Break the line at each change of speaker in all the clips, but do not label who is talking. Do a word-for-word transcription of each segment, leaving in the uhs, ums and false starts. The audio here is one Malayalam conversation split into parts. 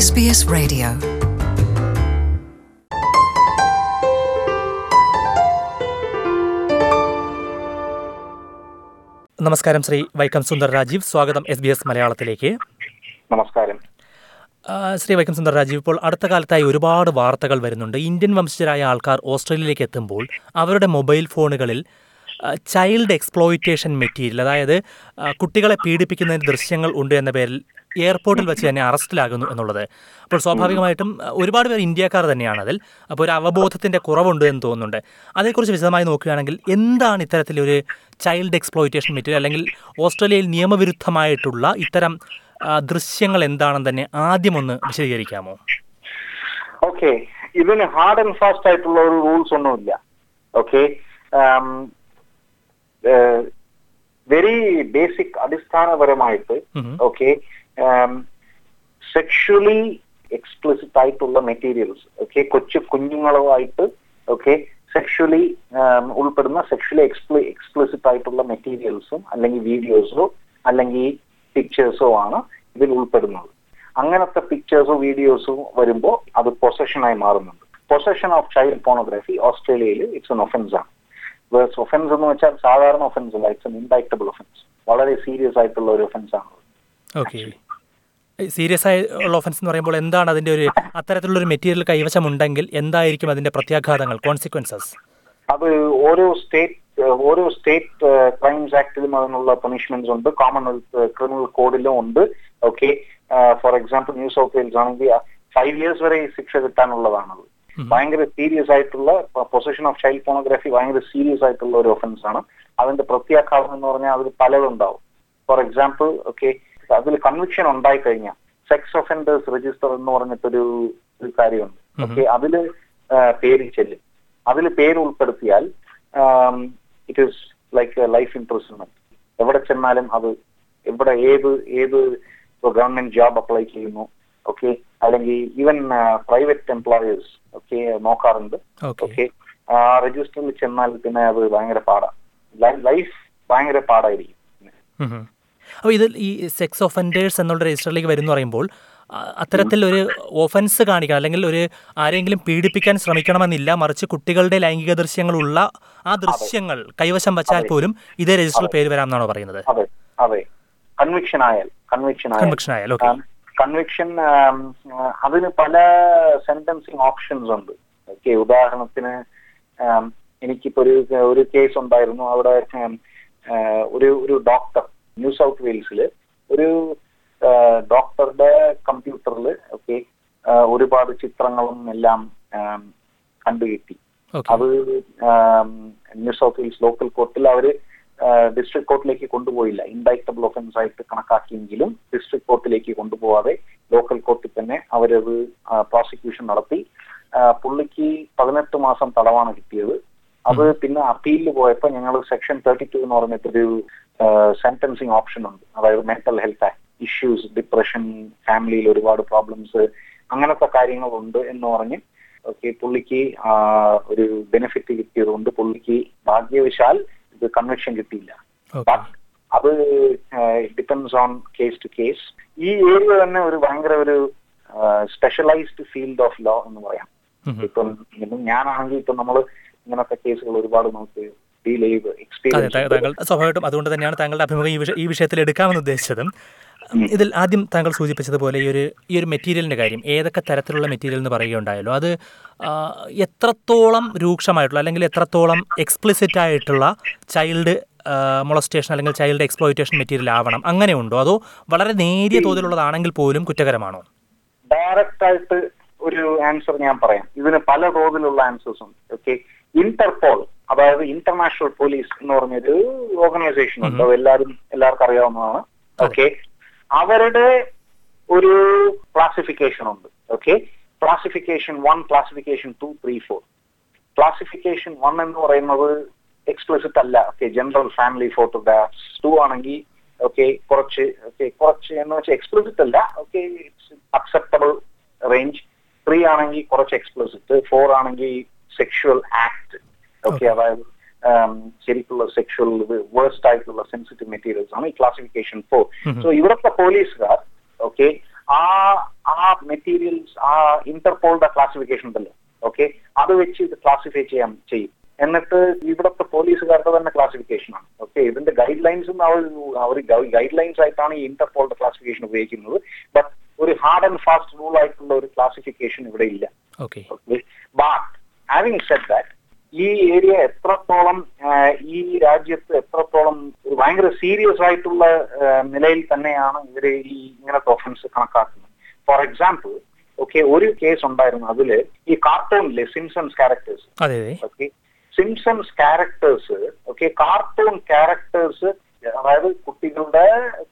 S B S Radio.
നമസ്കാരം ശ്രീ വൈക്കം സുന്ദർ രാജീവ്, സ്വാഗതം എസ് ബി എസ് മലയാളത്തിലേക്ക്.
നമസ്കാരം
ശ്രീ വൈക്കം സുന്ദർ രാജീവ്, ഇപ്പോൾ അടുത്ത കാലത്തായി ഒരുപാട് വാർത്തകൾ വരുന്നുണ്ട്. ഇന്ത്യൻ വംശജരായ ആൾക്കാർ ഓസ്ട്രേലിയയിലേക്ക് എത്തുമ്പോൾ അവരുടെ മൊബൈൽ ഫോണുകളിൽ ചൈൽഡ് എക്സ്പ്ലോയിറ്റേഷൻ മെറ്റീരിയൽ, അതായത് കുട്ടികളെ പീഡിപ്പിക്കുന്നതിന് ദൃശ്യങ്ങൾ ഉണ്ട് എന്ന പേരിൽ എയർപോർട്ടിൽ വെച്ച് തന്നെ അറസ്റ്റിലാകുന്നു എന്നുള്ളത്. അപ്പോൾ സ്വാഭാവികമായിട്ടും ഒരുപാട് പേർ ഇന്ത്യക്കാർ തന്നെയാണ് അതിൽ. അപ്പോൾ ഒരു അവബോധത്തിൻ്റെ കുറവുണ്ട് എന്ന് തോന്നുന്നുണ്ട്. അതേക്കുറിച്ച് വിശദമായി നോക്കുകയാണെങ്കിൽ എന്താണ് ഇത്തരത്തിലൊരു ചൈൽഡ് എക്സ്പ്ലോയിറ്റേഷൻ മെറ്റീരിയൽ, അല്ലെങ്കിൽ ഓസ്ട്രേലിയയിൽ നിയമവിരുദ്ധമായിട്ടുള്ള ഇത്തരം ദൃശ്യങ്ങൾ എന്താണെന്ന് തന്നെ ആദ്യം ഒന്ന് വിശദീകരിക്കാമോ?
ഓക്കെ, ഇതിന് ഹാർഡ് ആൻഡ് ഫാസ്റ്റ് ആയിട്ടുള്ള ഒരു റൂൾസ് ഒന്നുമില്ല. ഓക്കെ, വെരി ബേസിക് അടിസ്ഥാനപരമായിട്ട് ഓക്കെ സെക്ഷുവലി എക്സ്പ്ലിസിറ്റ് ആയിട്ടുള്ള മെറ്റീരിയൽസ്, ഓക്കെ, കൊച്ചു കുഞ്ഞുങ്ങളുമായിട്ട് ഓക്കെ സെക്ഷുവലി ഉൾപ്പെടുന്ന സെക്ഷുവലി എക്സ്പ്ലി എക്സ്പ്ലിസിറ്റ് ആയിട്ടുള്ള മെറ്റീരിയൽസും അല്ലെങ്കിൽ വീഡിയോസോ അല്ലെങ്കിൽ പിക്ചേഴ്സോ ആണ് ഇതിൽ ഉൾപ്പെടുന്നത്. അങ്ങനത്തെ പിക്ചേഴ്സോ വീഡിയോസോ വരുമ്പോൾ അത് പൊസഷനായി മാറുന്നുണ്ട്. പൊസഷൻ ഓഫ് ചൈൽഡ് പോണോഗ്രാഫി ഓസ്ട്രേലിയയിൽ ഇറ്റ്സ് എൻ ഒഫൻസ് ആണ്. ഒഫൻസ് എന്ന് വെച്ചാൽ സാധാരണ ഒഫൻസ് അല്ല, ഇറ്റ്സ് എൻ ഇൻഡൈക്റ്റബിൾ ഒഫൻസ്. വളരെ സീരിയസ് ആയിട്ടുള്ള ഒരു ഒഫൻസ് ആണ്.
ഓക്കെ, സീരിയസ് ആയിട്ടുള്ള ഒഫൻസ് എന്ന് പറയുമ്പോൾ എന്താണ് അതിന്റെ ഒരു അത്തരത്തിലുള്ള ഒരു മെറ്റീരിയൽ കൈവശമുണ്ടെങ്കിൽ എന്തായിരിക്കും അതിന്റെ പ്രത്യാഘാതങ്ങൾ, കോൺസിക്വൻസസ്?
അത് ഓരോ സ്റ്റേറ്റ് ഓരോ സ്റ്റേറ്റ് ക്രൈംസ് ആക്ടിലും അതിനുള്ള പണിഷ്മെന്റ്സ് ഉണ്ട്, കോമൺവെൽത്ത് ക്രിമിനൽ കോഡിലും ഉണ്ട്. Okay, for example New South Wales ആണെങ്കിൽ ഫൈവ് ഇയേഴ്സ് വരെ ശിക്ഷ കിട്ടാനുള്ളതാണത്. ഭയങ്കര സീരിയസ് ആയിട്ടുള്ള പൊസഷൻ ഓഫ് ചൈൽഡ് പോണോഗ്രാഫി ഭയങ്കര സീരിയസ് ആയിട്ടുള്ള ഒരു ഒഫൻസ് ആണ്. അതിന്റെ പ്രത്യാഘാതം എന്ന് പറഞ്ഞാൽ അതിൽ പലതുണ്ടാവും. ഫോർ എക്സാമ്പിൾ ഓക്കെ, അതിൽ കൺവിക്ഷൻ ഉണ്ടായി കഴിഞ്ഞാൽ സെക്സ് ഒഫൻഡേഴ്സ് രജിസ്റ്റർ എന്ന് പറഞ്ഞിട്ടൊരു ഒരു കാര്യമുണ്ട്. ഓക്കെ, അതില് പേര് ചെല്ലും. അതിൽ പേര് ഉൾപ്പെടുത്തിയാൽ it is like life imprisonment. എവിടെ ചെന്നാലും അത് എവിടെ ഏത് ഏത് ഗവൺമെന്റ് ജോബ് അപ്ലൈ ചെയ്യുന്നു, ഓക്കെ, അല്ലെങ്കിൽ ഈവൻ പ്രൈവറ്റ് എംപ്ലോയേഴ്സ് ഒക്കെ നോക്കാറുണ്ട്. ഓക്കെ, ആ രജിസ്റ്ററിൽ ചെന്നാൽ പിന്നെ അത് ഭയങ്കര പാടാണ്. ലൈഫ് ഭയങ്കര പാടായിരിക്കും.
അപ്പോൾ ഇതിൽ ഈ സെക്സ് ഒഫൻഡേഴ്സ് എന്നുള്ള രജിസ്റ്ററിലേക്ക് വരുന്നു പറയുമ്പോൾ അത്തരത്തിൽ ഒരു ഒഫൻസ് കാണിക്കണം, അല്ലെങ്കിൽ ഒരു ആരെങ്കിലും പീഡിപ്പിക്കാൻ ശ്രമിക്കണമെന്നില്ല, മറിച്ച് കുട്ടികളുടെ ലൈംഗിക ദൃശ്യങ്ങളുള്ള ആ ദൃശ്യങ്ങൾ കൈവശം വച്ചാൽ പോലും ഇതേ രജിസ്റ്ററിൽ പേര് വരാമെന്നാണോ പറയുന്നത്?
അതെ അതെ, കൺവിക്ഷൻ ആയാൽ കൺവിക്ഷൻ
കൺവിക്ഷൻ ആയാൽ ഓക്കെ.
കൺവിക്ഷൻ അതിന് പല സെന്റൻസിങ് ഓപ്ഷൻസ് ഉണ്ട്. ഓക്കെ, ഉദാഹരണത്തിന് എനിക്കിപ്പോ ഒരു ഒരു കേസ് ഉണ്ടായിരുന്നു. അവിടെ ഒരു ഒരു ഡോക്ടർ ന്യൂ സൗത്ത് വെയിൽസില് ഒരു ഡോക്ടറുടെ കമ്പ്യൂട്ടറിൽ ഓക്കെ ഒരുപാട് ചിത്രങ്ങളും എല്ലാം കണ്ടുകിട്ടി. അത് ന്യൂ സൗത്ത് വെയിൽസ് ലോക്കൽ കോർട്ടിൽ അവര് ഡിസ്ട്രിക്ട് കോർട്ടിലേക്ക് കൊണ്ടുപോയില്ല. ഇൻഡൈക്റ്റബിൾ ഒഫൻസ് ആയിട്ട് കണക്കാക്കിയെങ്കിലും ഡിസ്ട്രിക്ട് കോർട്ടിലേക്ക് കൊണ്ടുപോവാതെ ലോക്കൽ കോർട്ടിൽ തന്നെ അവരത് പ്രോസിക്യൂഷൻ നടത്തി. പുള്ളിക്ക് പതിനെട്ട് മാസം തടവാണ് കിട്ടിയത്. അത് പിന്നെ അപ്പീലിൽ പോയപ്പോൾ ഞങ്ങൾ സെക്ഷൻ തേർട്ടി ടു എന്ന് പറഞ്ഞിട്ടൊരു സെന്റൻസിങ് ഓപ്ഷൻ ഉണ്ട്. അതായത് mental health act issues, depression, ഫാമിലിയിൽ ഒരുപാട് പ്രോബ്ലംസ്, അങ്ങനത്തെ കാര്യങ്ങളുണ്ട് എന്ന് പറഞ്ഞ് ഓക്കെ പുള്ളിക്ക് ഒരു ബെനിഫിറ്റ് കിട്ടിയതുകൊണ്ട് പുള്ളിക്ക് ഭാഗ്യവശാൽ ഇത് കൺവിക്ഷൻ കിട്ടിയില്ല. അത് depends on case to case. ഈ ഏരിയ തന്നെ ഒരു ഭയങ്കര ഒരു സ്പെഷ്യലൈസ്ഡ് ഫീൽഡ് ഓഫ് ലോ എന്ന് പറയാം. ഇപ്പം ഞാനാണെങ്കിൽ ഇപ്പം നമ്മൾ ഇങ്ങനത്തെ കേസുകൾ ഒരുപാട് നമുക്ക് ഡീൽ ചെയ്ത് എക്സ്പീരിയൻസ്.
താങ്കൾ സ്വാഭാവികമായിട്ടും അതുകൊണ്ട് തന്നെയാണ് താങ്കളുടെ അഭിമുഖം ഈ വിഷയത്തിൽ എടുക്കാമെന്ന് ഉദ്ദേശിച്ചതും. ഇതിൽ ആദ്യം താങ്കൾ സൂചിപ്പിച്ചതുപോലെ ഈ ഒരു ഈ ഒരു മെറ്റീരിയലിൻ്റെ കാര്യം, ഏതൊക്കെ തരത്തിലുള്ള മെറ്റീരിയൽ എന്ന് പറയുകയുണ്ടായല്ലോ, അത് എത്രത്തോളം രൂക്ഷമായിട്ടുള്ള അല്ലെങ്കിൽ എത്രത്തോളം എക്സ്പ്ലിസിറ്റ് ആയിട്ടുള്ള ചൈൽഡ് മൊളസ്റ്റേഷൻ അല്ലെങ്കിൽ ചൈൽഡ് എക്സ്പ്ലോയിറ്റേഷൻ മെറ്റീരിയൽ ആവണം, അങ്ങനെയുണ്ടോ? അതോ വളരെ നേരിയ തോതിലുള്ളതാണെങ്കിൽ പോലും കുറ്റകരമാണോ?
ഡയറക്റ്റ് ആയിട്ട് ഒരു ആൻസർ ഞാൻ പറയാം. ഇതിന് പല തോതിലുള്ള ആൻസേഴ്സ് ഉണ്ട്. ഓക്കെ, ഇന്റർപോൾ, അതായത് ഇന്റർനാഷണൽ പോലീസ് എന്ന് പറഞ്ഞൊരു ഓർഗനൈസേഷൻ ഉണ്ട്. എല്ലാവരും എല്ലാവർക്കും അറിയാവുന്നതാണ്. ഓക്കെ, അവരുടെ ഒരു ക്ലാസിഫിക്കേഷൻ ഉണ്ട്. Okay, classification one, classification two, three, four. Classification one എന്ന് പറയുന്നത് എക്സ്പ്ലിസിറ്റ് അല്ല. Okay, general family photographs. Two ആണെങ്കിൽ ഓക്കെ കുറച്ച് ഓക്കെ കുറച്ച് എന്ന് വെച്ചാൽ എക്സ്പ്ലിസിറ്റ് അല്ല. Okay, it's acceptable range. Three ആണെങ്കിൽ കുറച്ച് എക്സ്പ്ലിസിറ്റ്. ഫോർ ആണെങ്കിൽ സെക്ഷുവൽ ആക്ട്. ഓക്കെ, അതായത് ശരിക്കുള്ള സെക്ഷുവൽ വേഴ്സ്റ്റ് ആയിട്ടുള്ള സെൻസിറ്റീവ് മെറ്റീരിയൽസ് ആണ് ഈ ക്ലാസിഫിക്കേഷൻ ഫോർ. സോ ഇവിടുത്തെ പോലീസുകാർ ഓക്കെ ആ ആ മെറ്റീരിയൽസ് ആ ഇന്റർപോളിന്റെ ക്ലാസിഫിക്കേഷൻ ഉണ്ടല്ലോ, ഓക്കെ, അത് വെച്ച് ഇത് ക്ലാസിഫൈ ചെയ്യാൻ ചെയ്യും. എന്നിട്ട് ഇവിടുത്തെ പോലീസുകാരുടെ തന്നെ ക്ലാസിഫിക്കേഷനാണ്. ഓക്കെ, ഇതിന്റെ ഗൈഡ് ലൈൻസും അവർ അവർ ഗൈഡ് ലൈൻസ് ആയിട്ടാണ് ഈ ഇന്റർപോളിന്റെ ക്ലാസിഫിക്കേഷൻ ഉപയോഗിക്കുന്നത്. ബട്ട് ഒരു ഹാർഡ് ആൻഡ് ഫാസ്റ്റ് റൂൾ ആയിട്ടുള്ള ഒരു ക്ലാസിഫിക്കേഷൻ ഇവിടെ ഇല്ല.
Okay,
but having said that, ഈ ഏരിയ എത്രത്തോളം ഈ രാജ്യത്ത് എത്രത്തോളം ഒരു ഭയങ്കര സീരിയസ് ആയിട്ടുള്ള നിലയിൽ തന്നെയാണ് ഇവര് ഈ ഇങ്ങനത്തെ ഒഫൻസ് കണക്കാക്കുന്നത്. ഫോർ എക്സാമ്പിൾ, ഓക്കെ, ഒരു കേസ് ഉണ്ടായിരുന്നു, അതില് ഈ കാർട്ടൂണിലെ Simpsons characters, okay, Simpsons characters, okay, cartoon characters, അതായത് കുട്ടികളുടെ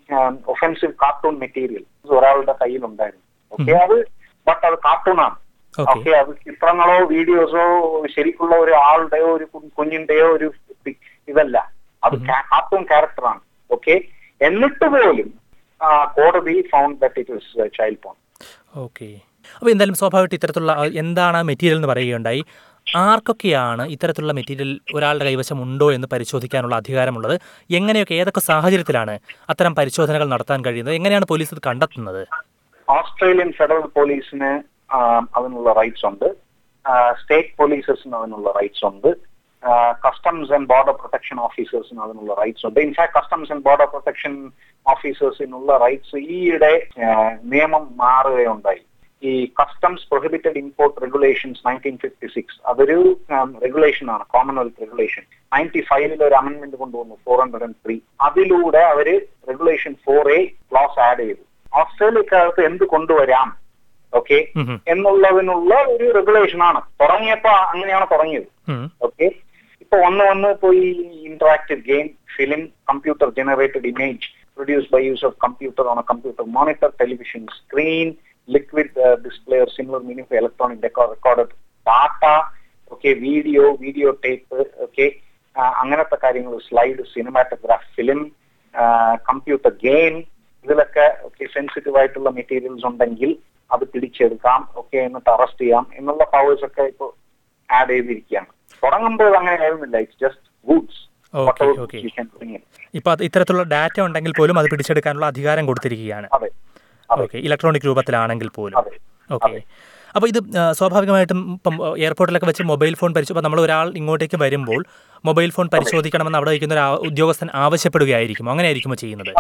ഒഫൻസീവ് കാർട്ടൂൺ മെറ്റീരിയൽ ഒരാളുടെ കയ്യിലുണ്ടായിരുന്നു. ഓക്കെ, അത് ബട്ട് അത് കാർട്ടൂണാണ്. ഓക്കെ, അത് ചിത്രങ്ങളോ വീഡിയോസോ ശരിക്കുള്ള ഒരു ആളുടെയോ ഒരു കുഞ്ഞിന്റെയോ ഒരു ഇതല്ല, അത് കാർട്ടൂൺ ക്യാരക്ടറാണ്. ഓക്കെ, എന്നിട്ട് പോലും കോടതി found that it was child porn.
Okay, അപ്പോൾ എന്തായാലും സ്വാഭാവികമായിട്ട് ഇത്തരത്തിലുള്ള എന്താണ് മെറ്റീരിയൽ എന്ന് പറയുകയുണ്ടായി. ആർക്കൊക്കെയാണ് ഇത്തരത്തിലുള്ള മെറ്റീരിയൽ ഒരാളുടെ കൈവശം ഉണ്ടോ എന്ന് പരിശോധിക്കാനുള്ള അധികാരമുള്ളത്? എങ്ങനെയൊക്കെ ഏതൊക്കെ സാഹചര്യത്തിലാണ് അത്തരം പരിശോധനകൾ നടത്താൻ കഴിയുന്നത്? എങ്ങനെയാണ് പോലീസ് ഇത് കണ്ടെത്തുന്നത്?
ഓസ്ട്രേലിയൻ ഫെഡറൽ പോലീസിന് അതിനുള്ള റൈറ്റ്സ് ഉണ്ട്, സ്റ്റേറ്റ് പോലീസസിന് അതിനുള്ള റൈറ്റ്സ് ഉണ്ട്, കസ്റ്റംസ് ആൻഡ് ബോർഡർ പ്രൊട്ടക്ഷൻ ഓഫീസേഴ്സിന് അതിനുള്ള റൈറ്റ്സ് ഉണ്ട്. In fact customs and border protection ഓഫീസേഴ്സിനുള്ള റൈറ്റ്സ് ഈയിടെ നിയമം മാറുകയുണ്ടായി. ഈ customs prohibited import regulations nineteen fifty six അതൊരു റെഗുലേഷൻ ആണ്, കോമൺവെൽത്ത് റെഗുലേഷൻ. നയൻറ്റി ഫൈവിൽ ഒരു അമെന്റ്മെന്റ് കൊണ്ടുവന്നു, ഫോർ ഹൺഡ്രഡ് ആൻഡ് ത്രീ. അതിലൂടെ അവര് regulation four A clause add ചെയ്തു. ഓസ്ട്രേലിയക്കകത്ത് എന്ത് കൊണ്ടുവരാം, ഓക്കെ, എന്നുള്ളതിനുള്ള ഒരു റെഗുലേഷൻ ആണ്. തുടങ്ങിയപ്പോ അങ്ങനെയാണ് തുടങ്ങിയത്. ഓക്കെ, ഇപ്പൊ വന്ന് വന്ന് ഇപ്പൊ ഈ interactive game, film, computer generated image produced by use of computer on a computer monitor, television screen, liquid uh, display or similar meaning for electronic record, recorded data, okay, video, video tape, okay, അങ്ങനത്തെ കാര്യങ്ങൾ, slide, cinematograph, film, computer game, ഇതിലൊക്കെ ഓക്കെ സെൻസിറ്റീവ് ആയിട്ടുള്ള മെറ്റീരിയൽസ് ഉണ്ടെങ്കിൽ അത് പിടിച്ചെടുക്കാം, ഓക്കെ, എന്നിട്ട് അറസ്റ്റ് ചെയ്യാം എന്നുള്ള പവേഴ്സ് ഒക്കെ ഇപ്പൊ ആഡ് ചെയ്തിരിക്കുകയാണ്. തുടങ്ങുമ്പോൾ അങ്ങനെ ആയിരുന്നില്ല, ഇറ്റ്സ് ജസ്റ്റ് ഗുഡ്സ്.
ഇപ്പൊ ഇത്തരത്തിലുള്ള ഡാറ്റ ഉണ്ടെങ്കിൽ പോലും അത് പിടിച്ചെടുക്കാനുള്ള അധികാരം കൊടുത്തിരിക്കുകയാണ്. ഓക്കെ, ഇലക്ട്രോണിക് രൂപത്തിലാണെങ്കിൽ പോലും. ഓക്കെ, അപ്പോൾ ഇത് സ്വാഭാവികമായിട്ടും ഇപ്പം എയർപോർട്ടിലൊക്കെ വെച്ച് മൊബൈൽ ഫോൺ പരിശോധിച്ച് നമ്മൾ ഒരാൾ ഇങ്ങോട്ടേക്ക് വരുമ്പോൾ മൊബൈൽ ഫോൺ പരിശോധിക്കണമെന്ന് അവിടെ ഇരിക്കുന്ന ഒരു ഉദ്യോഗസ്ഥൻ ആവശ്യപ്പെടുകയായിരിക്കും, അങ്ങനെ ആയിരിക്കുമോ ചെയ്യുന്നത്?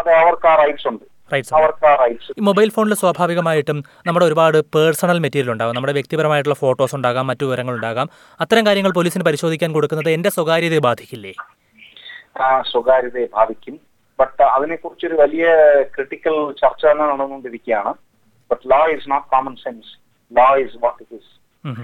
ഈ മൊബൈൽ ഫോണിൽ സ്വാഭാവികമായിട്ടും നമ്മുടെ ഒരുപാട് പേഴ്സണൽ മെറ്റീരിയൽ ഉണ്ടാകും, നമ്മുടെ വ്യക്തിപരമായിട്ടുള്ള ഫോട്ടോസ് ഉണ്ടാകാം, മറ്റു വിവരങ്ങൾ ഉണ്ടാകാം. അത്തരം കാര്യങ്ങൾ പോലീസിന് പരിശോധിക്കാൻ കൊടുക്കുന്നത് എൻ്റെ സ്വകാര്യതയെ ബാധിക്കില്ലേ?
സ്വകാര്യതയെ ബാധിക്കും. ബട്ട് അതിനെക്കുറിച്ചൊരു വലിയ ക്രിട്ടിക്കൽ ചർച്ച തന്നെ നടന്നുകൊണ്ടിരിക്കുകയാണ്. But law is not common sense, law is what it is.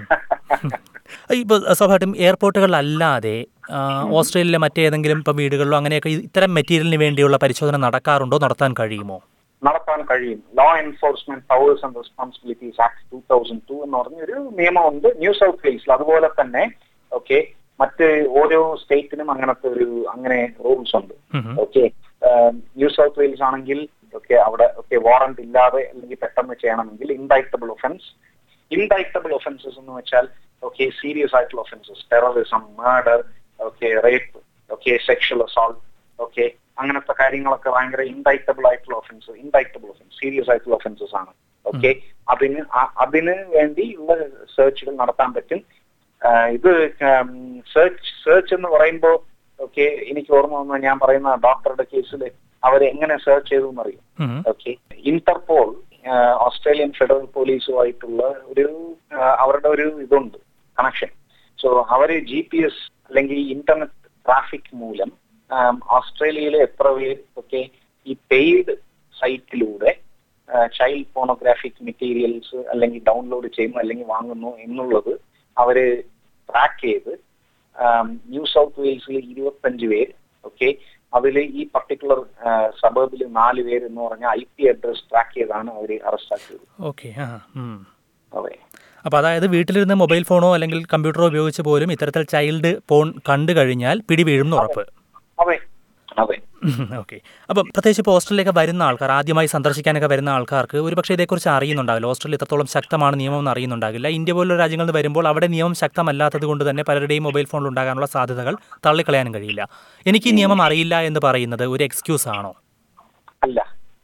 ഇപ്പോൾ സ്വാഭാവികമായിട്ടും എയർപോർട്ടുകളിലല്ലാതെ ഓസ്ട്രേലിയയിലെ മറ്റേതെങ്കിലും ഇപ്പം വീടുകളിലോ അങ്ങനെയൊക്കെ ഇത്തരം മെറ്റീരിയലിന് വേണ്ടിയുള്ള പരിശോധന നടക്കാറുണ്ടോ, നടത്താൻ കഴിയുമോ?
നടത്താൻ കഴിയും. Law enforcement powers and responsibilities act two thousand two എന്ന് പറഞ്ഞൊരു നിയമമുണ്ട് ന്യൂ സൗത്ത് വെയിൽസിൽ. അതുപോലെ തന്നെ ഓക്കെ മറ്റ് ഓരോ സ്റ്റേറ്റിനും അങ്ങനത്തെ ഒരു അങ്ങനെ റൂൾസ് ഉണ്ട്. ഓക്കെ, ന്യൂ സൗത്ത് വെയിൽസ് ആണെങ്കിൽ ഓക്കെ അവിടെ ഓക്കെ വാറന്റ് ഇല്ലാതെ അല്ലെങ്കിൽ പെട്ടെന്ന് ചെയ്യണമെങ്കിൽ ഇൻഡൈക്റ്റബിൾ ഒഫൻസ്. ഇൻഡൈക്റ്റബിൾ ഒഫൻസസ് എന്ന് വെച്ചാൽ ഓക്കെ സീരിയസ് ആയിട്ടുള്ള offences, terrorism, murder, okay rape, okay sexual assault, okay അങ്ങനത്തെ കാര്യങ്ങളൊക്കെ ഭയങ്കര ഇൻഡൈക്റ്റബിൾ ആയിട്ടുള്ള ഒഫൻസ്, ഇൻഡൈക്റ്റബിൾ ഒഫൻസ് സീരിയസ് ആയിട്ടുള്ള ഒഫൻസസ് ആണ്. ഓക്കെ, അതിന് അതിന് വേണ്ടി ഉള്ള സെർച്ചുകൾ നടത്താൻ പറ്റും. ഇത് സെർച്ച് സെർച്ച് എന്ന് പറയുമ്പോൾ ഓക്കെ എനിക്ക് ഓർമ്മ വന്ന ഞാൻ പറയുന്ന ഡോക്ടറുടെ കേസിൽ അവർ എങ്ങനെ സെർച്ച് ചെയ്തു എന്നറിയും. ഓക്കെ, ഇന്റർപോൾ ഓസ്ട്രേലിയൻ ഫെഡറൽ പോലീസുമായിട്ടുള്ള ഒരു അവരുടെ ഒരു ഇതുണ്ട് കണക്ഷൻ. സോ അവര് ജി പി എസ് അല്ലെങ്കിൽ ഇന്റർനെറ്റ് ട്രാഫിക് മൂലം ഓസ്ട്രേലിയയിലെ എത്ര പേർ ഒക്കെ ഈ പെയ്ഡ് സൈറ്റിലൂടെ ചൈൽഡ് പോണോഗ്രാഫിക് മെറ്റീരിയൽസ് അല്ലെങ്കിൽ ഡൗൺലോഡ് ചെയ്യുന്നു അല്ലെങ്കിൽ വാങ്ങുന്നു എന്നുള്ളത് അവര് ട്രാക്ക് ചെയ്ത് ന്യൂ സൗത്ത് വെയിൽസിൽ ഇരുപത്തഞ്ച് പേര് ഓക്കെ അതിൽ ഈ പർട്ടിക്കുലർ സബർബിൽ നാല് പേര് എന്ന് പറഞ്ഞാൽ ഐ പി അഡ്രസ് ട്രാക്ക് ചെയ്താണ് അവർ അറസ്റ്റ് ആക്കിയത്.
ഓക്കെ, അതെ. അപ്പോൾ അതായത് വീട്ടിലിരുന്ന് മൊബൈൽ ഫോണോ അല്ലെങ്കിൽ കമ്പ്യൂട്ടറോ ഉപയോഗിച്ച് പോലും ഇത്തരത്തിൽ ചൈൽഡ് ഫോൺ കണ്ടു കഴിഞ്ഞാൽ പിടി വീഴും ഉറപ്പ്.
അതെ അതെ.
ഓക്കെ, അപ്പം പ്രത്യേകിച്ച് ഇപ്പോൾ ഓസ്ട്രേലിയയൊക്കെ വരുന്ന ആൾക്കാർ, ആദ്യമായി സന്ദർശിക്കാനൊക്കെ വരുന്ന ആൾക്കാർക്ക് ഒരുപക്ഷെ ഇതേക്കുറിച്ച് അറിയുന്നുണ്ടാവില്ല. ഓസ്ട്രേലിയ ഇത്രത്തോളം ശക്തമാണ് നിയമം എന്ന് അറിയുന്നുണ്ടാകില്ല. ഇന്ത്യ പോലുള്ള രാജ്യങ്ങളിൽ നിന്ന് വരുമ്പോൾ അവിടെ നിയമം ശക്തമല്ലാത്തത് കൊണ്ട് തന്നെ പലരുടെയും മൊബൈൽ ഫോണിൽ ഉണ്ടാകാനുള്ള സാധ്യതകൾ തള്ളിക്കളയാനും കഴിയില്ല. എനിക്ക് ഈ നിയമം അറിയില്ല എന്ന് പറയുന്നത് ഒരു എക്സ്ക്യൂസ് ആണോ?
അല്ല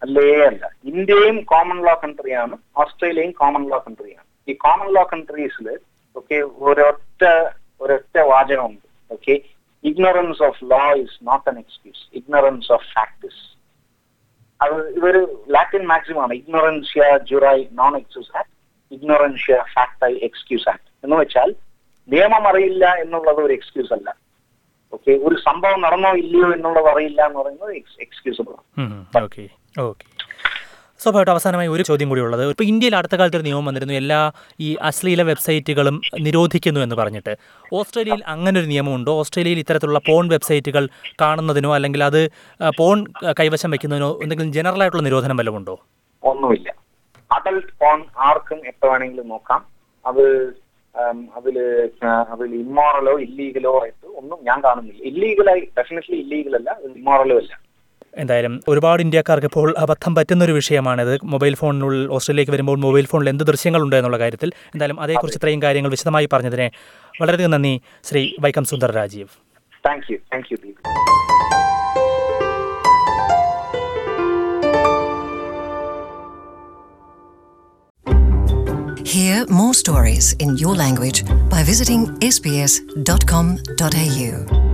അല്ലേ അല്ല. ഇന്ത്യയും കോമൺ ലോ കൺട്രിയാണ്, ഓസ്ട്രേലിയയും കോമൺ ലോ കൺട്രിയാണ്. ഈ കോമൺ ലോ കൺട്രീസിൽ ഓക്കെ ഒരൊറ്റ ഒരൊറ്റ വാചകമുണ്ട്. Okay, ignorance of law is not an excuse, ignorance of fact is. അത് ഇതൊരു ലാറ്റിൻ മാക്സിമാണ്, ഇഗ്നോറൻഷ്യ ജുറായി നോൺ എക്സ്ക്യൂസ് ആക്ട്, ഇഗ്നോറൻഷ്യ ഫാക്ടൈ എക്സ്ക്യൂസ് ആക്ട്. എന്ന് വെച്ചാൽ നിയമം അറിയില്ല എന്നുള്ളത് ഒരു എക്സ്ക്യൂസ് അല്ല. ഓക്കെ, ഒരു സംഭവം നടന്നോ ഇല്ലയോ എന്നുള്ളത് അറിയില്ല എന്ന് പറയുന്നത് എക്സ്ക്യൂസബിൾ ആണ്.
ഓക്കെ ഓക്കെ സ്വാഭാവികമായിട്ട് അവസാനമായി ഒരു ചോദ്യം കൂടി ഉള്ളത്, ഇപ്പോൾ ഇന്ത്യയിൽ അടുത്ത കാലത്ത് ഒരു നിയമം വന്നിരുന്നു, എല്ലാ ഈ അശ്ലീല വെബ്സൈറ്റുകളും നിരോധിക്കുന്നു എന്ന് പറഞ്ഞിട്ട്. ഓസ്ട്രേലിയയിൽ അങ്ങനെ ഒരു നിയമമുണ്ടോ? ഓസ്ട്രേലിയയിൽ ഇത്തരത്തിലുള്ള പോൺ വെബ്സൈറ്റുകൾ കാണുന്നതിനോ അല്ലെങ്കിൽ അത് പോൺ കൈവശം വയ്ക്കുന്നതിനോ എന്തെങ്കിലും ജനറൽ ആയിട്ടുള്ള നിരോധനം വല്ലതും ഉണ്ടോ?
ഒന്നുമില്ല. അഡൽട്ട് പോൺ ആർക്കും എപ്പോൾ വേണമെങ്കിലും നോക്കാം. അത് അതില് അതിൽ ഇമ്മോറലോ ഇല്ലീഗലോ ആയിട്ട് ഒന്നും ഞാൻ കാണുന്നില്ല. ഇല്ലീഗലായി ഡെഫിനറ്റ്ലി ഇല്ലീഗൽ അല്ല, ഇമ്മോറലോ അല്ല.
എന്തായാലും ഒരുപാട് ഇന്ത്യക്കാർക്ക് ഇപ്പോൾ അബദ്ധം പറ്റുന്നൊരു വിഷയമാണിത്. മൊബൈൽ ഫോണിനുള്ളിൽ ഓസ്ട്രേലിയയിലേക്ക് വരുമ്പോൾ മൊബൈൽ ഫോണിൽ എന്ത് ദൃശ്യങ്ങളുണ്ട് എന്നുള്ള കാര്യത്തിൽ. എന്തായാലും അതേക്കുറിച്ച് ഇത്രയും കാര്യങ്ങൾ വിശദമായി പറഞ്ഞതിന് വളരെയധികം നന്ദി Shri Vaikom Sundar Rajeev.
Thank you thank you Deep.
Hear more stories in your language by visiting s b s dot com dot a u.